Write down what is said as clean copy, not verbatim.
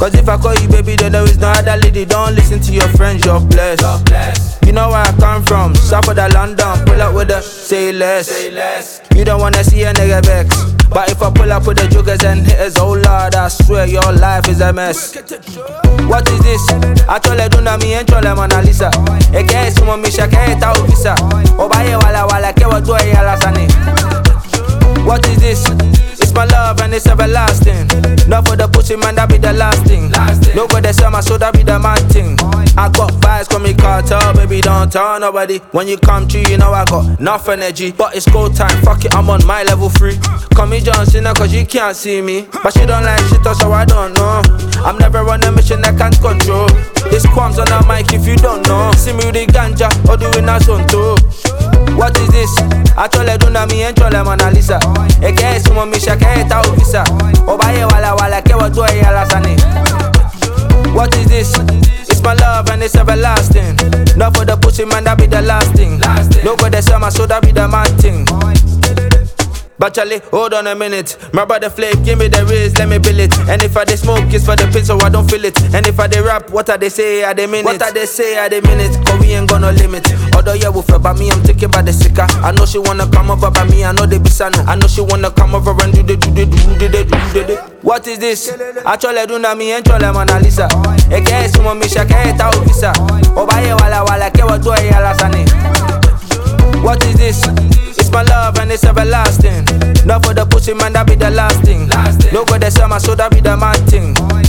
Cause if I call you baby, then there is no other lady. Don't listen to your friends, you're blessed. You know where I come from, south of the London. Pull up with the say less. You don't wanna see a nigga vex. But if I pull up with the joggers and hitters, oh lord, I swear your life is a mess. What is this? I told her do na mi and chole Mona Lisa. Eke sumo mi shake ta ofisa. Obaye wala ke wa do ya la sane. What is this? It's my love and it's everlasting. Not for the pussy man, that be the last thing. No go the summer, so that be the man thing. I got vibes, call me cartel, baby, don't tell nobody. When you come through, you know I got enough energy. But it's go time, fuck it, I'm on my level 3. Call me John Cena, cause you can't see me. But she don't like shit, so I don't know. I'm never on a mission I can't control. This qualms on the mic if you don't know. See me with the ganja, or doing a son too. What is this? I told her do na mi and chole Mona Lisa. Eke sumo mi shake ta ofisa. Obaye wala ke wa do ya la sane. What is this? It's my love and it's everlasting. Not for the pussy man, that be the last thing. No go the summer, so that be the man thing. But Charlie, hold on a minute. My brother Flake, give me the riz, let me bill it. And if I dey smoke, it's for the pin, so I don't feel it. And if I dey rap, what are they say at the minute? What are they say at the minute? Cause we ain't gonna limit. Although yeah, we feel by me, I'm thinking about the sicker. I know she wanna come over by me, I know they be sano. I know she wanna come over and do the. What is this? I chole do na mi and chole Mona Lisa. Eke sumo mi shake ta ofisa. Obaye wala ke wa do ya la sane. What is this? It's my love and it's everlasting. Not for the pussy man, that be the last thing. No go the summer, so that be the man thing.